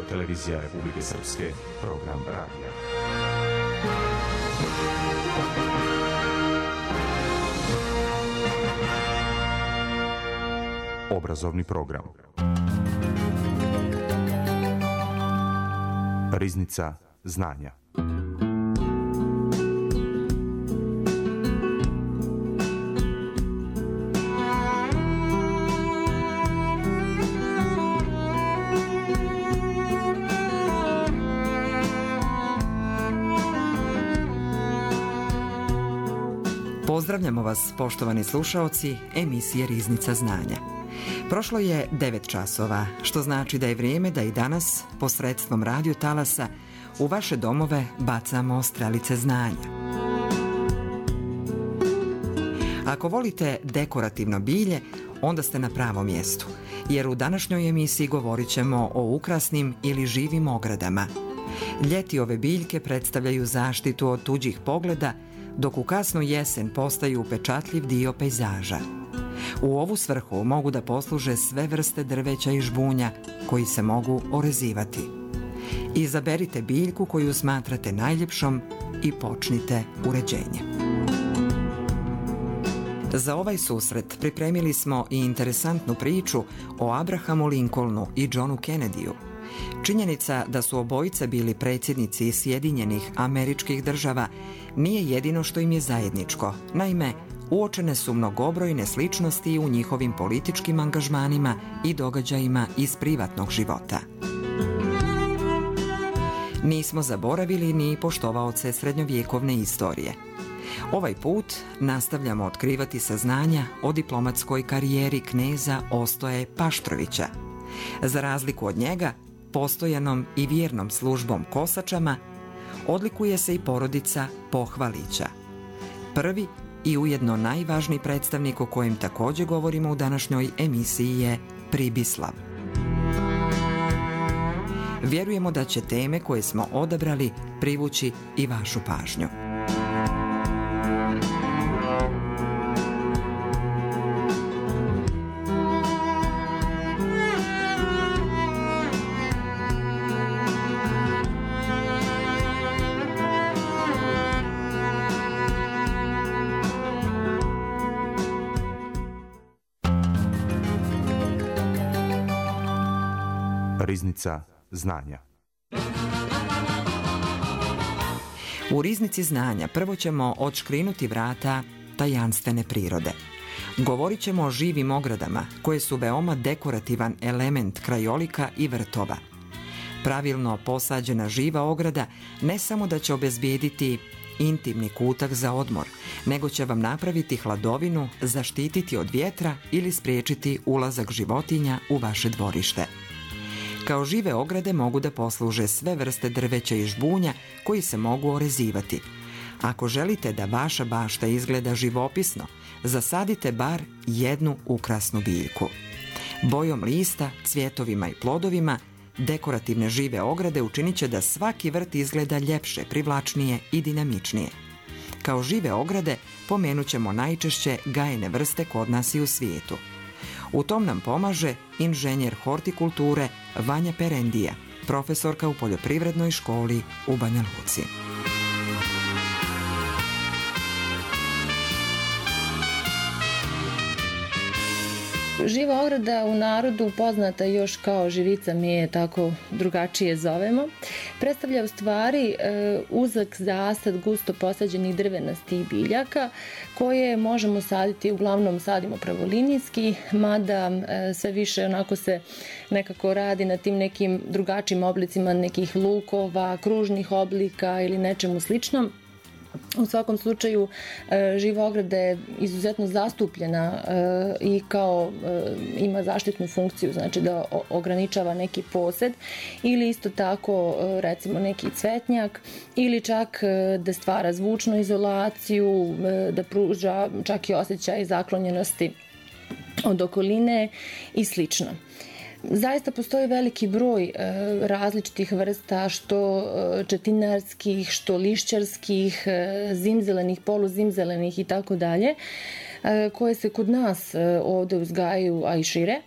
televizija Republike Srpske, program radija. Obrazovni program. Riznica znanja. Pozdravljamo vas, poštovani slušaoci emisije Riznica znanja. Prošlo je 9 časova, što znači da je vrijeme da i danas, posredstvom radio talasa, u vaše domove bacamo strelice znanja. Ako volite dekorativno bilje, onda ste na pravom mjestu, jer u današnjoj emisiji govorit ćemo o ukrasnim ili živim ogradama. Ljeti ove biljke predstavljaju zaštitu od tuđih pogleda, dok u kasnu jesen postaju upečatljiv dio pejzaža. U ovu svrhu mogu da posluže sve vrste drveća i žbunja koji se mogu orezivati. Izaberite biljku koju smatrate najljepšom i počnite uređenje. Za ovaj susret pripremili smo i interesantnu priču o Abrahamu Lincolnu i Johnu Kennedyu. Činjenica da su obojica bili predsjednici Sjedinjenih Američkih Država nije jedino što im je zajedničko. Naime, uočene su mnogobrojne sličnosti u njihovim političkim angažmanima i događajima iz privatnog života. Nismo zaboravili ni poštovaoce srednjovjekovne istorije. Ovaj put nastavljamo otkrivati saznanja o diplomatskoj karijeri kneza Ostoje Paštrovića. Za razliku od njega, postojanom i vjernom službom kosačama, odlikuje se i porodica Pohvalića. Prvi i ujedno najvažniji predstavnik o kojem također govorimo u današnjoj emisiji je Pribislav. Vjerujemo da će teme koje smo odabrali privući i vašu pažnju. Riznica znanja. U Riznici znanja prvo ćemo odškrinuti vrata tajanstvene prirode. Govorit ćemo o živim ogradama, koje su veoma dekorativan element krajolika i vrtova. Pravilno posađena živa ograda ne samo da će obezbijediti intimni kutak za odmor, nego će vam napraviti hladovinu, zaštititi od vjetra ili spriječiti ulazak životinja u vaše dvorište. Kao žive ograde mogu da posluže sve vrste drveća i žbunja koji se mogu orezivati. Ako želite da vaša bašta izgleda živopisno, zasadite bar jednu ukrasnu biljku. Bojom lista, cvjetovima i plodovima, dekorativne žive ograde učinit će da svaki vrt izgleda ljepše, privlačnije i dinamičnije. Kao žive ograde pomenut ćemo najčešće gajene vrste kod nas i u svijetu. U tom nam pomaže inženjer hortikulture Vanja Perendija, profesorka u poljoprivrednoj školi u Banja Luci. Živa ograda u narodu, poznata još kao živica, mi je tako drugačije zovemo, predstavlja u stvari uzak zasad gusto posađenih drvenastih biljaka koje možemo saditi, uglavnom sadimo pravolinijski, mada sve više onako se nekako radi na tim nekim drugačijim oblicima nekih lukova, kružnih oblika ili nečemu sličnom. U svakom slučaju živa ograda je izuzetno zastupljena i kao ima zaštitnu funkciju, znači da ograničava neki posjed ili isto tako recimo neki cvetnjak ili čak da stvara zvučnu izolaciju, da pruža čak i osjećaj zaklonjenosti od okoline i slično. Zaista postoji veliki broj različitih vrsta, što četinarskih, što lišćarskih, zimzelenih, poluzimzelenih i tako dalje, koje se kod nas ovdje uzgajaju, a i šire.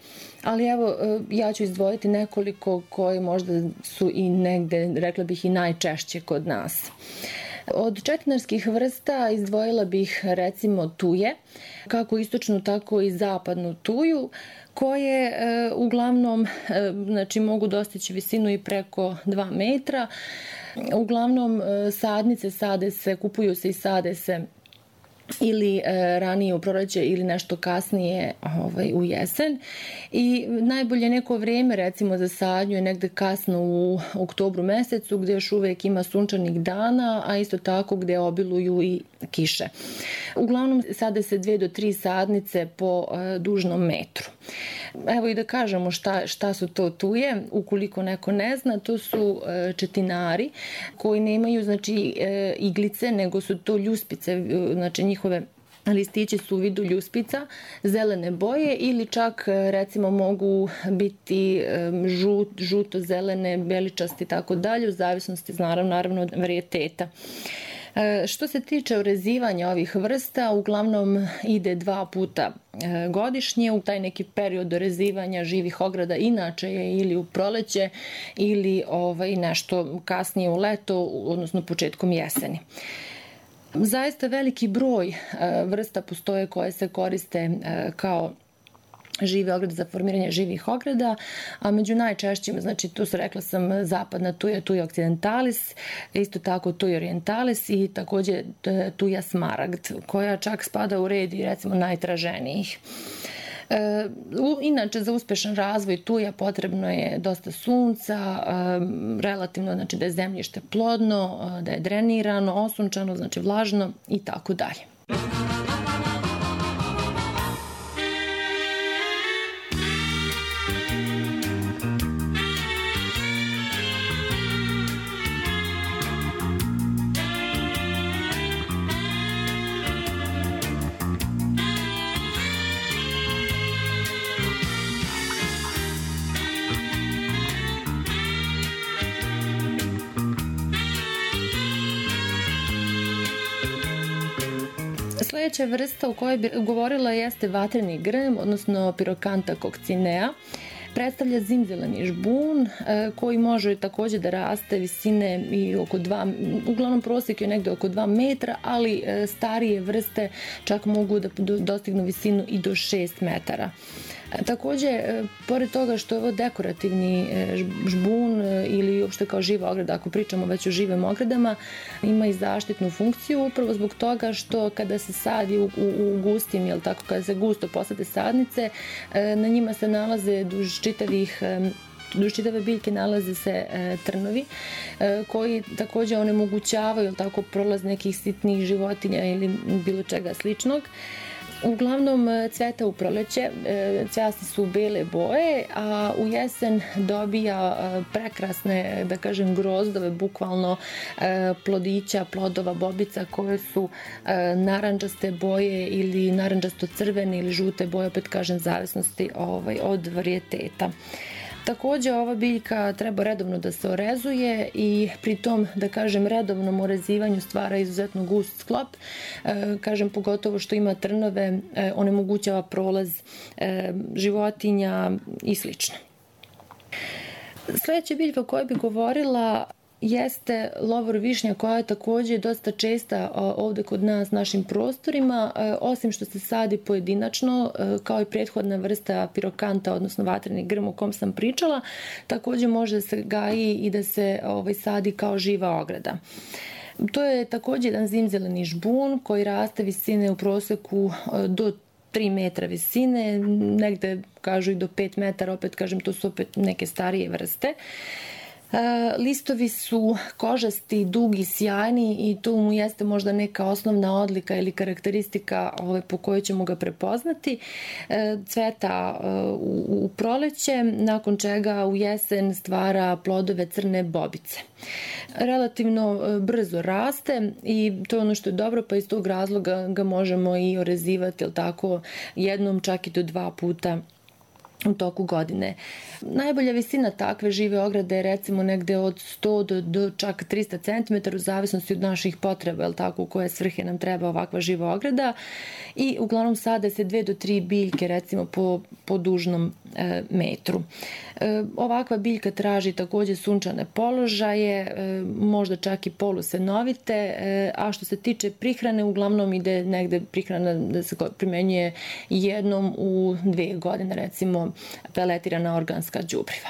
ali evo ja ću izdvojiti nekoliko koje možda su i negde, rekla bih, i najčešće kod nas. Od četinarskih vrsta izdvojila bih recimo tuje, kako istočnu tako i zapadnu tuju, koje uglavnom mogu dostići visinu i preko 2 metra. Uglavnom sadnice kupuju se i sade se ili ranije u proleće ili nešto kasnije u jesen. I najbolje neko vrijeme recimo za sadnju je negde kasno u oktobru mesecu, gdje još uvijek ima sunčanih dana, a isto tako gdje obiluju i kiše. Uglavnom sade se 2 do 3 sadnice po dužnom metru. Evo i da kažemo šta su to tuje, ukoliko neko ne zna, to su četinari koji nemaju iglice, nego su to ljuspice, njihove listići su u vidu ljuspica, zelene boje ili čak recimo mogu biti žuto-zelene, beličasti i tako dalje, u zavisnosti naravno od varijeteta. Što se tiče urezivanja ovih vrsta, uglavnom ide 2 puta godišnje. U taj neki period urezivanja živih ograda inače je ili u proleće ili nešto kasnije u leto, odnosno početkom jeseni. Zaista veliki broj vrsta postoje koje se koriste kao žive ograde za formiranje živih ograda, a među najčešćima, tu se rekla sam zapadna tuja occidentalis, isto tako tuja orientalis i također tuja smaragd, koja čak spada u red i recimo najtraženijih. Inače, za uspešan razvoj tuja potrebno je dosta sunca, relativno da je zemljište plodno, da je drenirano, osunčano, vlažno i tako dalje. Sljedeća vrsta o kojoj bi govorila jeste vatreni grm, odnosno Pyracantha coccinea. Predstavlja zimzeleni žbun koji može također da raste visine i oko 2, uglavnom prosjek je negdje oko 2 metra, ali starije vrste čak mogu da dostignu visinu i do 6 metara. Također, pored toga što je ovo dekorativni žbun ili uopšte kao živa ograda, ako pričamo već o živim ogradama, ima i zaštitnu funkciju upravo zbog toga što kada se sadi u gustim, kada se gusto posade sadnice, na njima se nalaze duž čitave biljke nalaze se trnovi koji također onemogućavaju prolaz nekih sitnih životinja ili bilo čega sličnog. Uglavnom cveta u proleće, cvjasti su bele boje, a u jesen dobija prekrasne, da kažem, grozdove, bukvalno plodića, plodova, bobica koje su narandžaste boje ili narandžasto-crvene ili žute boje, opet kažem, zavisnosti od varijeteta. Također ova biljka treba redovno da se orezuje i pri tom, da kažem, redovnom orezivanju stvara izuzetno gust sklop. Kažem, pogotovo što ima trnove, onemogućava prolaz životinja i sl. Sljedeća biljka o kojoj bih govorila jeste lovor višnja, koja je također dosta česta ovdje kod nas, našim prostorima, osim što se sadi pojedinačno, kao i prethodna vrsta Pyracantha, odnosno vatreni grm o kom sam pričala, također može se gaji i da se sadi kao živa ograda. To je također jedan zimzeleni žbun koji raste visine u prosjeku do 3 metra visine, negde kažu i do 5 metara, opet kažem, to su opet neke starije vrste. Listovi su kožasti, dugi, sjajni i tu mu jeste možda neka osnovna odlika ili karakteristika po kojoj ćemo ga prepoznati. Cveta u proleće, nakon čega u jesen stvara plodove crne bobice. Relativno brzo raste i to je ono što je dobro, pa iz tog razloga ga možemo i orezivati, jednom, čak i do 2 puta u toku godine. Najbolja visina takve žive ograde je recimo negde od 100 do čak 300 cm u zavisnosti od naših potreba, u koje svrhe nam treba ovakva živa ograda, i uglavnom sade se 2 do 3 biljke recimo po dužnom metru. Ovakva biljka traži takođe sunčane položaje, možda čak i polusenovite, a što se tiče prihrane, uglavnom ide negde prihrana da se primenjuje jednom u 2 godine, recimo peletirana organska đubriva.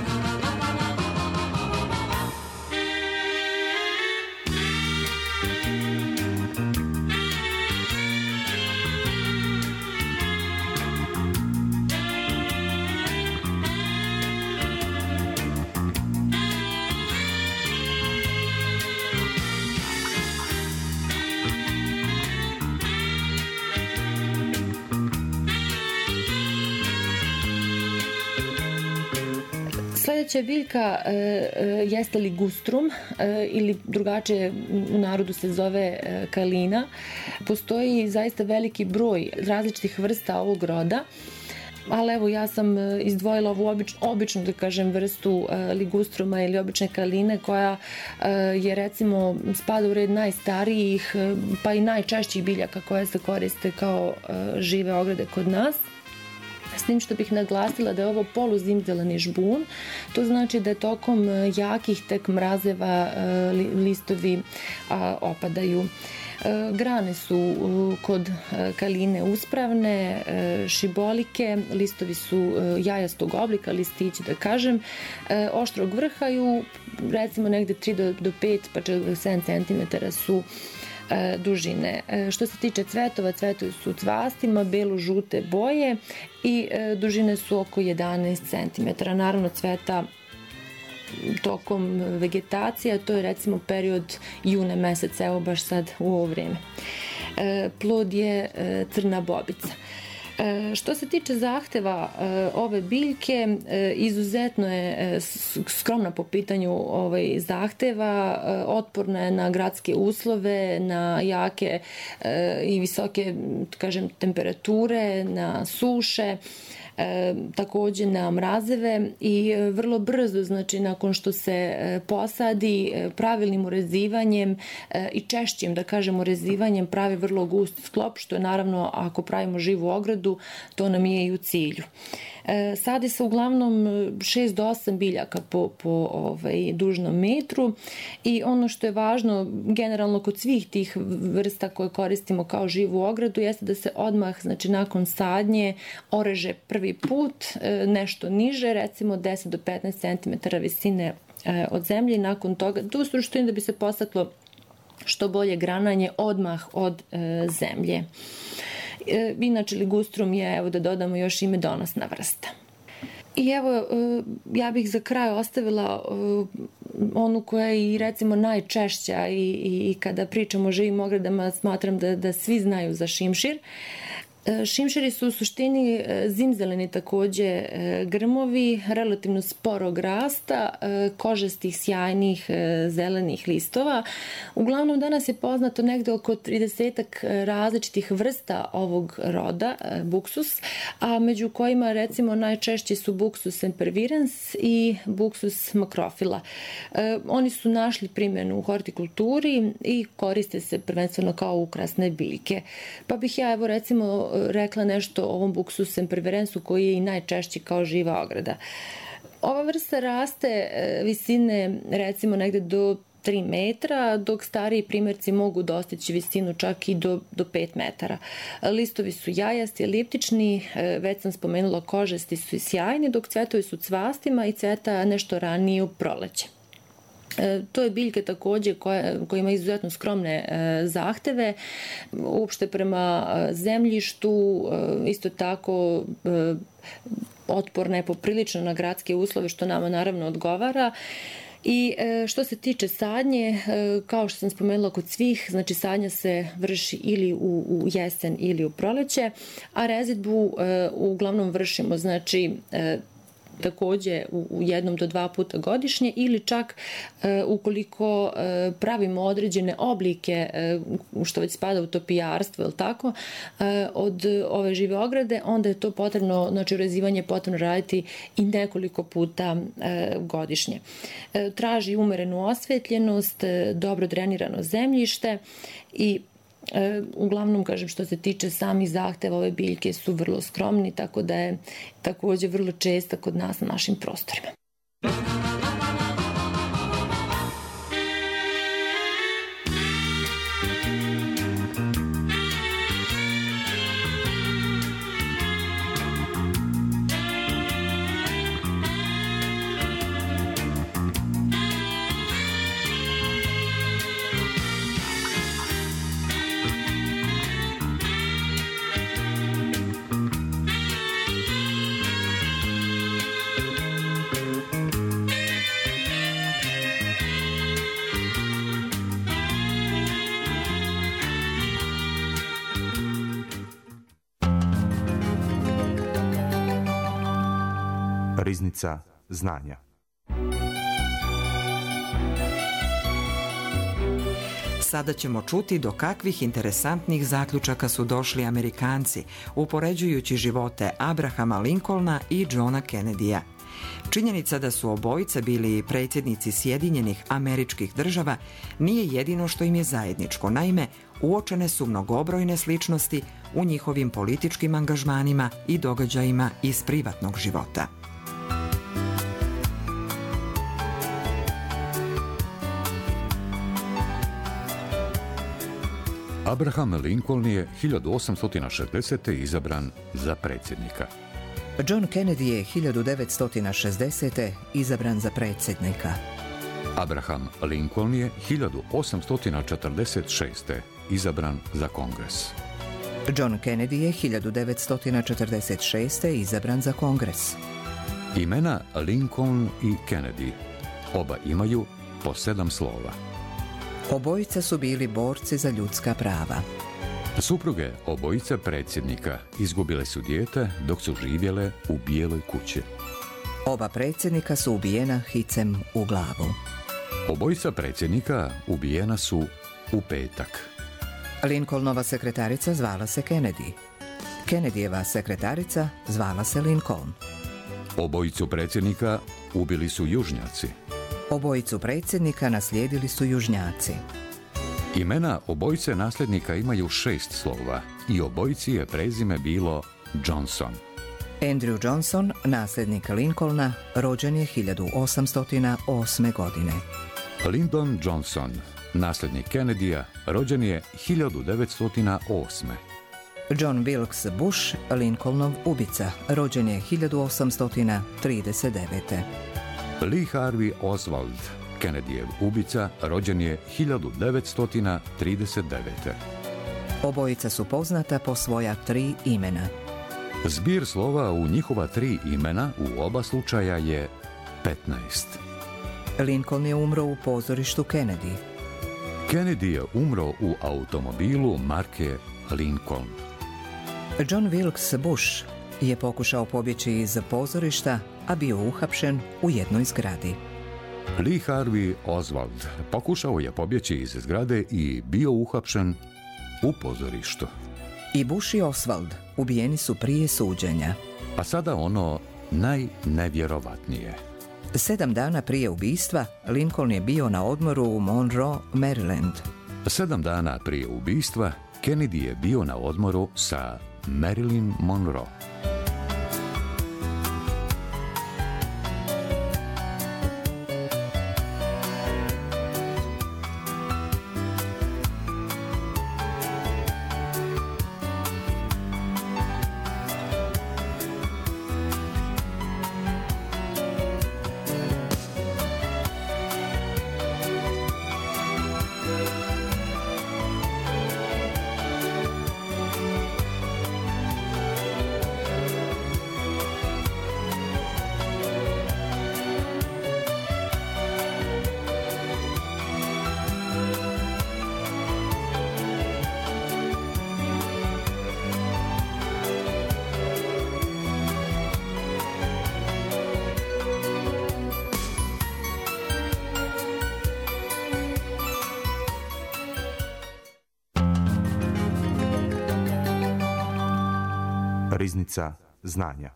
Sledeća biljka jeste ligustrum ili drugačije u narodu se zove kalina. Postoji zaista veliki broj različitih vrsta ovog roda, ali evo ja sam izdvojila ovu običnu da kažem vrstu ligustruma ili obične kaline koja je recimo spada u red najstarijih pa i najčešćih biljaka koje se koriste kao žive ograde kod nas. S tim što bih naglasila da je ovo poluzimzeleni žbun, to znači da je tokom jakih tek mrazeva listovi opadaju. Grane su kod kaline uspravne, šibolike, listovi su jajastog oblika, listići da kažem, oštrog vrhaju, recimo negde 3 do 5 pa čak 7 cm su dužine. Što se tiče cvetova, cvetovi su cvastima, belo-žute boje i dužine su oko 11 cm. Naravno cveta tokom vegetacije, to je recimo period juna meseca, evo baš sad u ovo vreme. Plod je crna bobica. Što se tiče zahteva ove biljke, izuzetno je skromna po pitanju zahteva, otporna je na gradske uslove, na jake i visoke, kažem, temperature, na suše, takođe na mrazeve i vrlo brzo, znači nakon što se posadi, pravilnim urezivanjem i češćim, da kažem, urezivanjem pravi vrlo gust sklop, što je naravno ako pravimo živu ogradu, to nam je i u cilju. Sadi se uglavnom 6 do 8 biljaka po dužnom metru i ono što je važno generalno kod svih tih vrsta koje koristimo kao živu ogradu jeste da se odmah, znači nakon sadnje, oreže prvi put nešto niže, recimo 10 do 15 cm visine od zemlje i nakon toga, to u suštini da bi se postaklo što bolje grananje odmah od zemlje. Inače, ligustrum je, evo da dodamo još i medonosna vrsta. I evo, ja bih za kraj ostavila onu koja je i recimo najčešća i kada pričamo o živim ogradama smatram da svi znaju za šimšir. Šimširi su u suštini zimzeleni takođe grmovi, relativno sporog rasta, kožastih, sjajnih, zelenih listova. Uglavnom danas je poznato negde oko 30-ak različitih vrsta ovog roda, Buxus, a među kojima recimo najčešći su Buxus sempervirens i Buxus macrophylla. Oni su našli primjenu u hortikulturi i koriste se prvenstveno kao ukrasne biljke. Pa bih ja evo recimo rekla nešto o ovom Buxus sempervirensu koji je i najčešći kao živa ograda. Ova vrsta raste visine recimo negde do 3 metra, dok stariji primjerci mogu dostići visinu čak i do 5 metara. Listovi su jajasti, eliptični, već sam spomenula kožasti su i sjajni, dok cvetovi su cvastima i cveta nešto ranije u proleće. To je biljka takođe koja ima izuzetno skromne zahteve, uopšte prema zemljištu, isto tako otporna je poprilično na gradske uslove, što nama naravno odgovara. I što se tiče sadnje, kao što sam spomenula kod svih, znači sadnja se vrši ili u jesen ili u proleće, a rezidbu uglavnom vršimo, znači takođe u 1 do 2 puta godišnje ili čak ukoliko pravimo određene oblike, što već spada u topijarstvo, je tako, od ove žive ograde, onda je to potrebno, znači urezivanje potrebno raditi i nekoliko puta godišnje. Traži umerenu osvetljenost, dobro drenirano zemljište i Uglavnom, kažem, što se tiče samih zahteva, ove biljke su vrlo skromni, tako da je također vrlo česta kod nas na našim prostorima. Riznica znanja. Sada ćemo čuti do kakvih interesantnih zaključaka su došli Amerikanci, upoređujući živote Abrahama Lincolna i Johna Kennedyja. Činjenica da su obojice bili predsjednici Sjedinjenih Američkih Država nije jedino što im je zajedničko. Naime, uočene su mnogobrojne sličnosti u njihovim političkim angažmanima i događajima iz privatnog života. Abraham Lincoln je 1860. izabran za predsjednika. John Kennedy je 1960. izabran za predsjednika. Abraham Lincoln je 1846. izabran za Kongres. John Kennedy je 1946. izabran za Kongres. Imena Lincoln i Kennedy oba imaju po 7 slova. Obojica su bili borci za ljudska prava. Supruge obojice predsjednika izgubile su dijete dok su živjele u Bijeloj kući. Oba predsjednika su ubijena hicem u glavu. Obojica predsjednika ubijena su u petak. Lincolnova sekretarica zvala se Kennedy. Kennedyjeva sekretarica zvala se Lincoln. Obojicu predsjednika ubili su južnjaci. Obojicu predsjednika naslijedili su južnjaci. Imena obojice nasljednika imaju 6 slova i obojici je prezime bilo Johnson. Andrew Johnson, nasljednik Lincolna, rođen je 1808. godine. Lyndon Johnson, nasljednik Kennedyja, rođen je 1908. John Wilkes Bush, Lincolnov ubica, rođen je 1839. Lee Harvey Oswald, Kennedyjev ubica, rođen je 1939. Obojica su poznata po svoja 3 imena. Zbir slova u njihova 3 imena u oba slučaja je 15. Lincoln je umro u pozorištu Kennedy. Kennedy je umro u automobilu marke Lincoln. John Wilkes Bush je pokušao pobjeći iz pozorišta, a bio uhapšen u jednoj zgradi. Lee Harvey Oswald pokušao je pobjeći iz zgrade i bio uhapšen u pozorištu. I Bush i Oswald ubijeni su prije suđenja. A sada ono najnevjerovatnije. 7 dana prije ubistva Lincoln je bio na odmoru u Monroe, Maryland. 7 dana prije ubistva Kennedy je bio na odmoru sa Marilyn Monroe. Riznica znanja.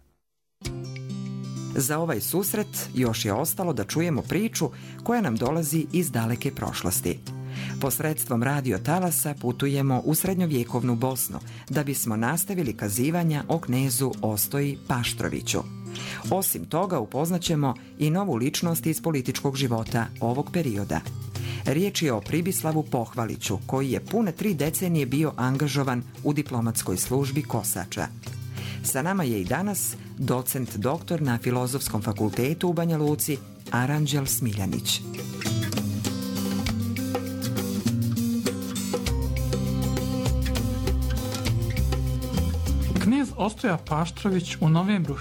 Za ovaj susret još je ostalo da čujemo priču koja nam dolazi iz daleke prošlosti. Posredstvom radio talasa putujemo u srednjovjekovnu Bosnu da bismo nastavili kazivanja o knezu Ostoji Paštroviću. Osim toga upoznaćemo i novu ličnost iz političkog života ovog perioda. Riječ je o Pribislavu Pohvaliću, koji je pune 3 decenije bio angažovan u diplomatskoj službi Kosača. Sa nama je i danas docent doktor na Filozofskom fakultetu u Banja Luci, Aranđel Smiljanić. Knez Ostoja Paštrović u novembru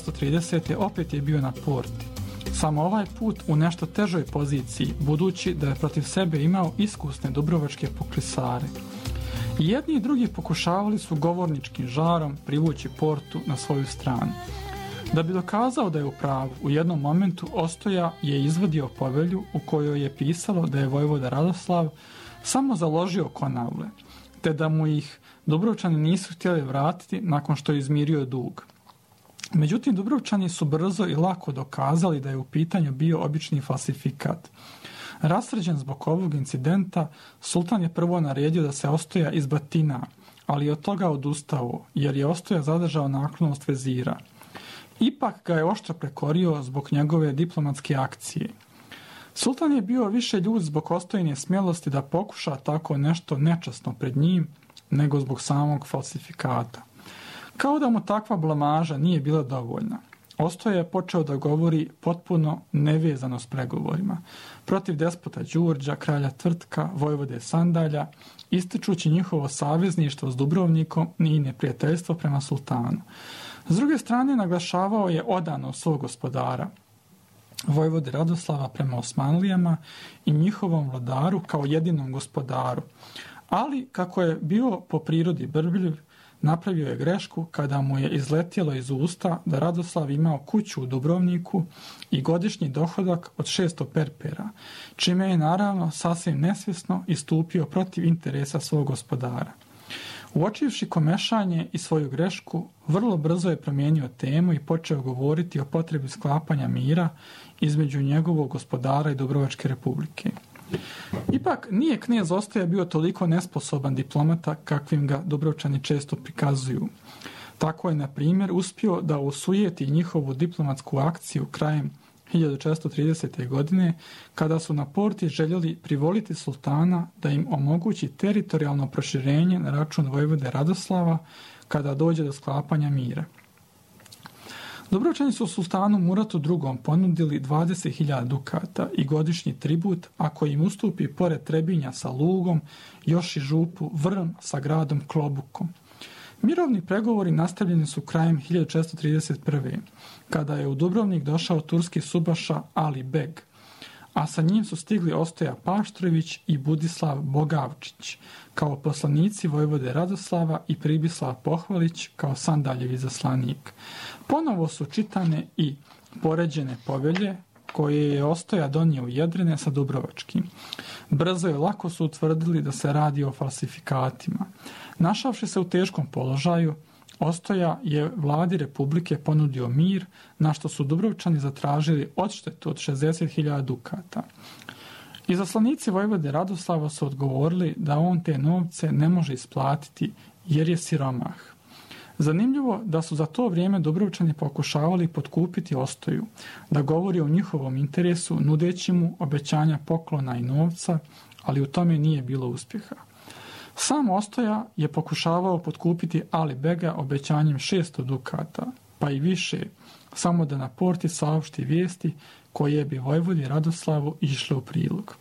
1630. opet je bio na porti. Samo ovaj put u nešto težoj poziciji, budući da je protiv sebe imao iskusne dubrovačke poklisare. I jedni i drugi pokušavali su govorničkim žarom privući portu na svoju stranu. Da bi dokazao da je u pravu, u jednom momentu Ostoja je izvadio povelju u kojoj je pisalo da je vojvoda Radoslav samo založio konavle, te da mu ih Dubrovčani nisu htjeli vratiti nakon što je izmirio dug. Međutim, Dubrovčani su brzo i lako dokazali da je u pitanju bio obični falsifikat. Rasređen zbog ovog incidenta, sultan je prvo naredio da se Ostoja izbatina, ali od toga odustao, jer je Ostoja zadržao naklonost vezira. Ipak ga je oštro prekorio zbog njegove diplomatske akcije. Sultan je bio više ljut zbog Ostojine smjelosti da pokuša tako nešto nečasno pred njim, nego zbog samog falsifikata. Kao da mu takva blamaža nije bila dovoljna, Ostoja je počeo da govori potpuno nevezano s pregovorima, protiv despota Đurđa, kralja Tvrtka, vojvode Sandalja, ističući njihovo savezništvo s Dubrovnikom i neprijateljstvo prema sultanu. S druge strane, naglašavao je odanost svog gospodara, vojvode Radoslava prema Osmanlijama i njihovom vladaru kao jedinom gospodaru. Ali, kako je bio po prirodi brbljiv, napravio je grešku kada mu je izletjelo iz usta da Radoslav imao kuću u Dubrovniku i godišnji dohodak od 600 perpera, čime je naravno sasvim nesvjesno istupio protiv interesa svog gospodara. Uočivši komešanje i svoju grešku, vrlo brzo je promijenio temu i počeo govoriti o potrebi sklapanja mira između njegovog gospodara i Dubrovačke republike. Ipak nije knez Ostoja bio toliko nesposoban diplomata kakvim ga Dubrovčani često prikazuju. Tako je, na primjer, uspio da osujeti njihovu diplomatsku akciju krajem 1430. godine, kada su na porti željeli privoliti sultana da im omogući teritorijalno proširenje na račun vojvode Radoslava kada dođe do sklapanja mira. Dubrovčani su sultanu Muratu II. Ponudili 20.000 dukata i godišnji tribut ako im ustupi pored Trebinja sa Lugom još i župu Vrm sa gradom Klobukom. Mirovni pregovori nastavljeni su krajem 1431. kada je u Dubrovnik došao turski subaša Ali Beg, a sa njim su stigli Ostoja Paštrović i Budislav Bogavčić kao poslanici vojvode Radoslava i Pribislav Pohvalić kao Sandaljev izaslanik. Ponovo su čitane i poređene povelje koje je Ostoja donio u Jedrene sa Dubrovačkim. Brzo i lako su utvrdili da se radi o falsifikatima. Našavši se u teškom položaju, Ostoja je vladi Republike ponudio mir, na što su Dubrovčani zatražili odštetu od 60.000 dukata. Izaslanici vojvode Radoslava su odgovorili da on te novce ne može isplatiti jer je siromah. Zanimljivo da su za to vrijeme Dubrovčani pokušavali potkupiti Ostoju, da govori o njihovom interesu nudeći mu obećanja poklona i novca, ali u tome nije bilo uspjeha. Sam Ostoja je pokušavao potkupiti Ali Bega obećanjem 600 dukata, pa i više, samo da na porti saopšti vijesti koje bi vojvodi Radoslavu išle u prilog.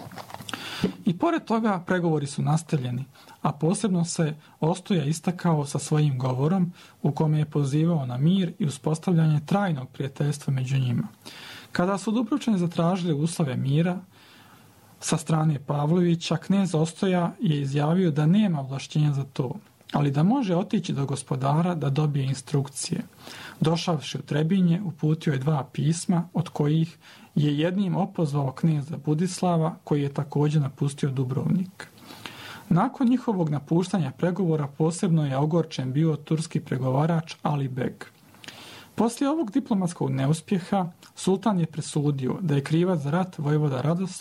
I pored toga pregovori su nastavljeni, a posebno se Ostoja istakao sa svojim govorom u kome je pozivao na mir i uspostavljanje trajnog prijateljstva među njima. Kada su Dubrovčani zatražili uslove mira sa strane Pavlovića, knez Ostoja je izjavio da nema ovlašćenja za to, ali da može otići do gospodara da dobije instrukcije. Došavši u Trebinje, uputio je 2 pisma, od kojih je jednim opozvao kneza Budislava, koji je također napustio Dubrovnik. Nakon njihovog napuštanja pregovora posebno je ogorčen bio turski pregovarač Ali Beg. Poslije ovog diplomatskog neuspjeha, sultan je presudio da je krivac za rat vojvoda Radoslav,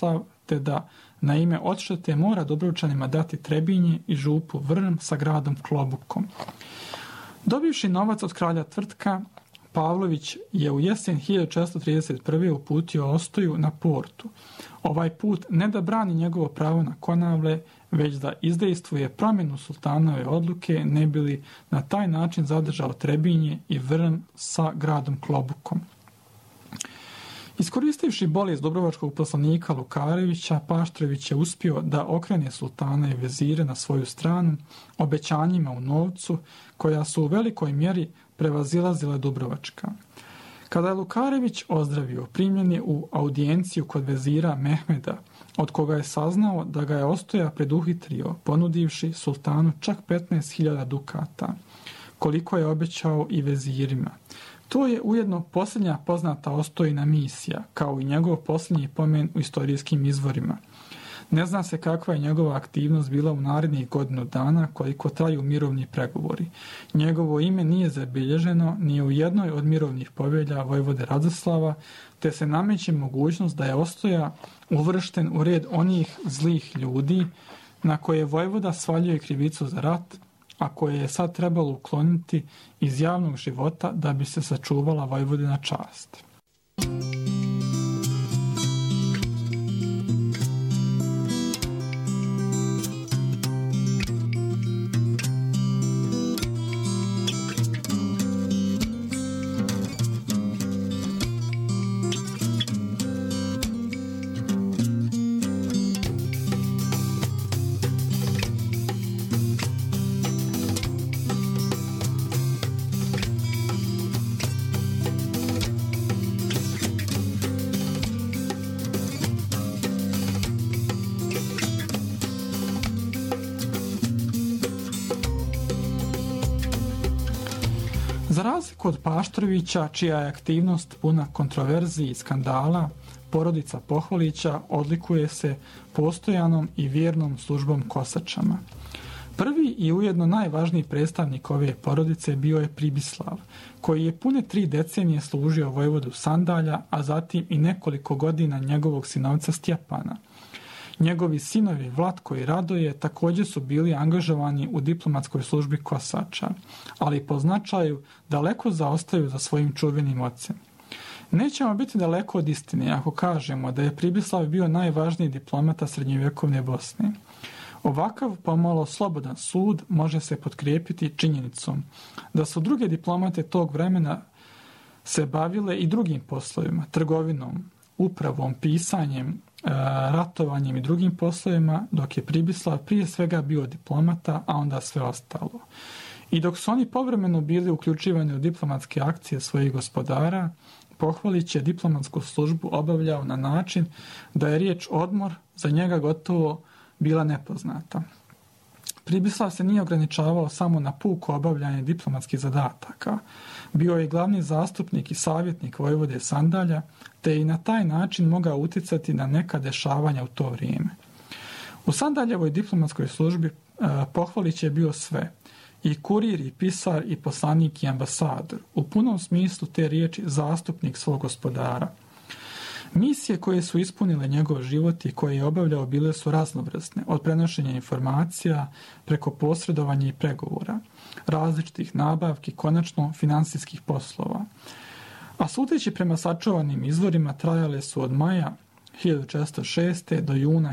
te da na ime odštete mora Dubrovčanima dati Trebinje i župu Vrn sa gradom Klobukom. Dobivši novac od kralja Tvrtka, Pavlović je u jesen 1431. uputio Ostoju na Portu. Ovaj put ne da brani njegovo pravo na Konavle, već da izdejstvuje promjenu sultanove odluke, ne bi li na taj način zadržao Trebinje i Vrn sa gradom Klobukom. Iskoristivši bolest dubrovačkog poslanika Lukarevića, Paštrović je uspio da okrene sultana i vezire na svoju stranu obećanjima u novcu, koja su u velikoj mjeri prevazilazile dubrovačka. Kada je Lukarević ozdravio, primljen je u audijenciju kod vezira Mehmeda, od koga je saznao da ga je Ostoja preduhitrio, ponudivši sultanu čak 15.000 dukata, koliko je obećao i vezirima. To je ujedno posljednja poznata Ostojina misija, kao i njegov posljednji pomen u istorijskim izvorima. Ne zna se kakva je njegova aktivnost bila u narednih godinu dana, koliko traju mirovni pregovori. Njegovo ime nije zabilježeno ni u jednoj od mirovnih povelja vojvode Radoslava, te se nameće mogućnost da je Ostoja uvršten u red onih zlih ljudi na koje vojvoda svaljuje krivicu za rat, a koje je sad trebalo ukloniti iz javnog života da bi se sačuvala vojvodina čast. Za razliku od Paštrovića, čija je aktivnost puna kontroverziji i skandala, porodica Pohvalića odlikuje se postojanom i vjernom službom kosačama. Prvi i ujedno najvažniji predstavnik ove porodice bio je Pribislav, koji je pune 3 decenije služio vojvodu Sandalja, a zatim i nekoliko godina njegovog sinovca Stjepana. Njegovi sinovi Vlatko i Radoje također su bili angažovani u diplomatskoj službi kosača, ali po značaju daleko zaostaju za svojim čuvenim ocem. Nećemo biti daleko od istine ako kažemo da je Pribislav bio najvažniji diplomata srednjovjekovne Bosne. Ovakav pomalo slobodan sud može se potkrijepiti činjenicom da su druge diplomate tog vremena se bavile i drugim poslovima, trgovinom, upravom, pisanjem, ratovanjem i drugim poslovima, dok je Pribislav prije svega bio diplomata, a onda sve ostalo. I dok su oni povremeno bili uključivani u diplomatske akcije svojih gospodara, Pohvalić je diplomatsku službu obavljao na način da je riječ odmor za njega gotovo bila nepoznata. Pribislav se nije ograničavao samo na puko obavljanje diplomatskih zadataka. Bio je glavni zastupnik i savjetnik vojvode Sandalja, te i na taj način mogao utjecati na neka dešavanja u to vrijeme. U Sandaljevoj diplomatskoj službi Pohvalić je bio sve. I kurir, i pisar, i poslanik, i ambasador. U punom smislu te riječi zastupnik svog gospodara. Misije koje su ispunile njegov život i koje je obavljao bile su raznovrsne, od prenošenja informacija preko posredovanja i pregovora, različitih nabavki, konačno finansijskih poslova. A sudeći prema sačuvanim izvorima trajale su od maja 1406. do juna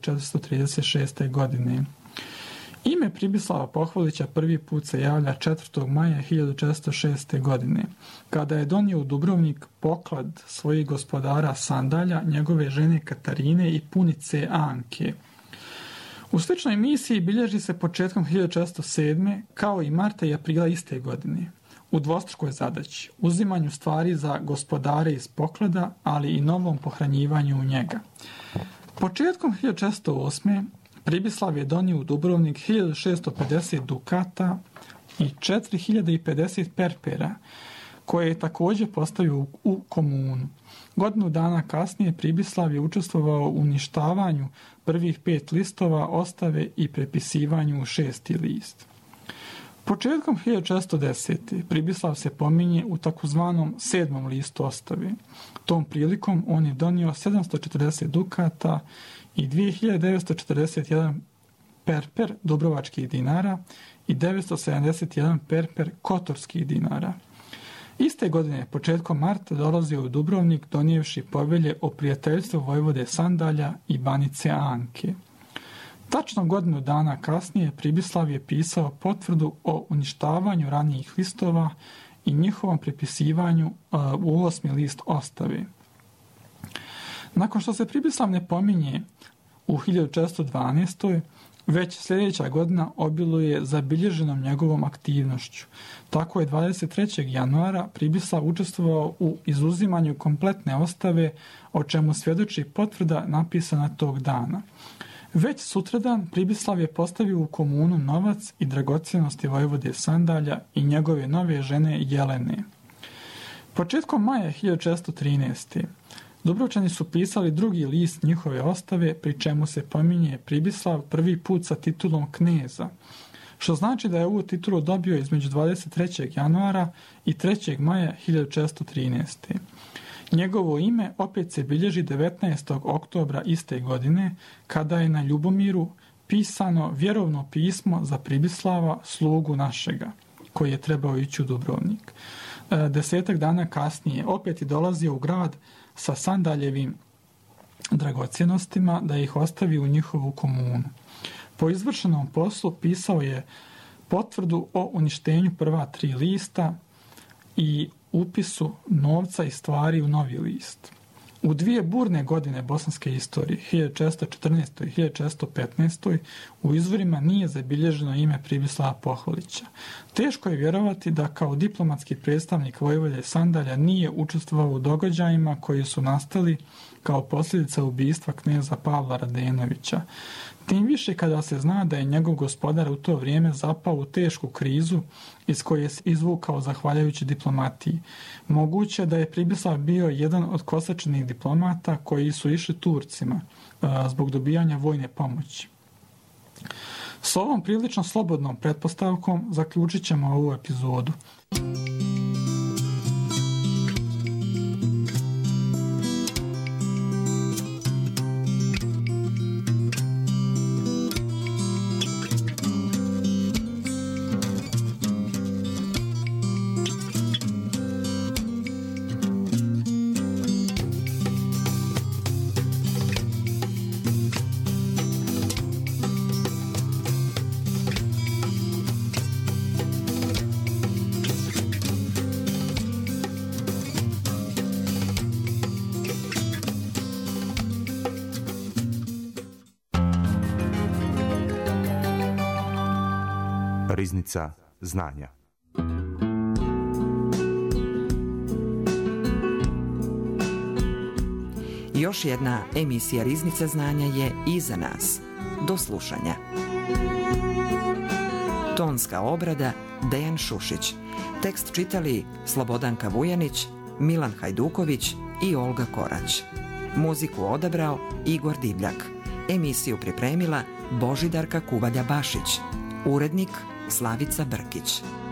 1436. godine. Ime Pribislava Pohvalića prvi put se javlja 4. maja 1406. godine, kada je donio u Dubrovnik poklad svojih gospodara Sandalja, njegove žene Katarine i punice Anke. U sličnoj misiji bilježi se početkom 1407. kao i marta i aprila iste godine, u dvostrukoj zadaći, uzimanju stvari za gospodare iz poklada, ali i novom pohranjivanju u njega. Početkom 1408. Pribislav je donio u Dubrovnik 1650 dukata i 4050 perpera, koje je također postavio u komunu. Godinu dana kasnije Pribislav je učestvovao u uništavanju prvih 5 listova ostave i prepisivanju u 6. list. Početkom 1410. Pribislav se pominje u takozvanom 7. listu ostave. Tom prilikom on je donio 740 dukata i 2941 perper dubrovačkih dinara i 971 perper kotorskih dinara. Iste godine, početkom marta, dolazio u Dubrovnik donijevši povelje o prijateljstvu vojvode Sandalja i Banice Anke. Tačno godinu dana kasnije Pribislav je pisao potvrdu o uništavanju ranijih listova i njihovom pripisivanju u 8. list ostave. Nakon što se Pribislav ne pominje u 1412. već sljedeća godina obiluje zabilježenom njegovom aktivnošću. Tako je 23. januara Pribislav učestvovao u izuzimanju kompletne ostave, o čemu svjedoči potvrda napisana tog dana. Već sutradan Pribislav je postavio u komunu novac i dragocjenosti vojvode Sandalja i njegove nove žene Jelene. Početkom maja 1413. Dubrovčani su pisali drugi list njihove ostave, pri čemu se pominje Pribislav prvi put sa titulom kneza, što znači da je ovu titulu dobio između 23. januara i 3. maja 1413. Njegovo ime opet se bilježi 19. oktobra iste godine, kada je na Ljubomiru pisano vjerovno pismo za Pribislava, slugu našega, koji je trebao ići u Dubrovnik. 10 dana kasnije opet je dolazio u grad sa Sandaljevim dragocjenostima da ih ostavi u njihovu komunu. Po izvršenom poslu pisao je potvrdu o uništenju prva 3 lista i upisu novca i stvari u novi list. U 2 burne godine bosanske istorije, 1414. i 1415. u izvorima nije zabilježeno ime Pribislava Poholića. Teško je vjerovati da kao diplomatski predstavnik vojvode Sandalja nije učestvovao u događajima koji su nastali kao posljedica ubistva kneza Pavla Radenovića. Tim više kada se zna da je njegov gospodar u to vrijeme zapao u tešku krizu iz koje se izvukao zahvaljujući diplomatiji. Moguće da je Pribislav bio jedan od kosačenih diplomata koji su išli Turcima zbog dobijanja vojne pomoći. S ovom prilično slobodnom pretpostavkom zaključit ćemo ovu epizodu. Riznica znanja. Još jedna emisija Riznice znanja je iza nas. Do slušanja. Tonska obrada Dejan Šušić. Tekst čitali Slobodanka Vujanić, Milan Hajduković i Olga Korać. Muziku odabrao Igor Divljak. Emisiju pripremila Božidarka Kuvalja Bašić. Urednik Slavica Brkić.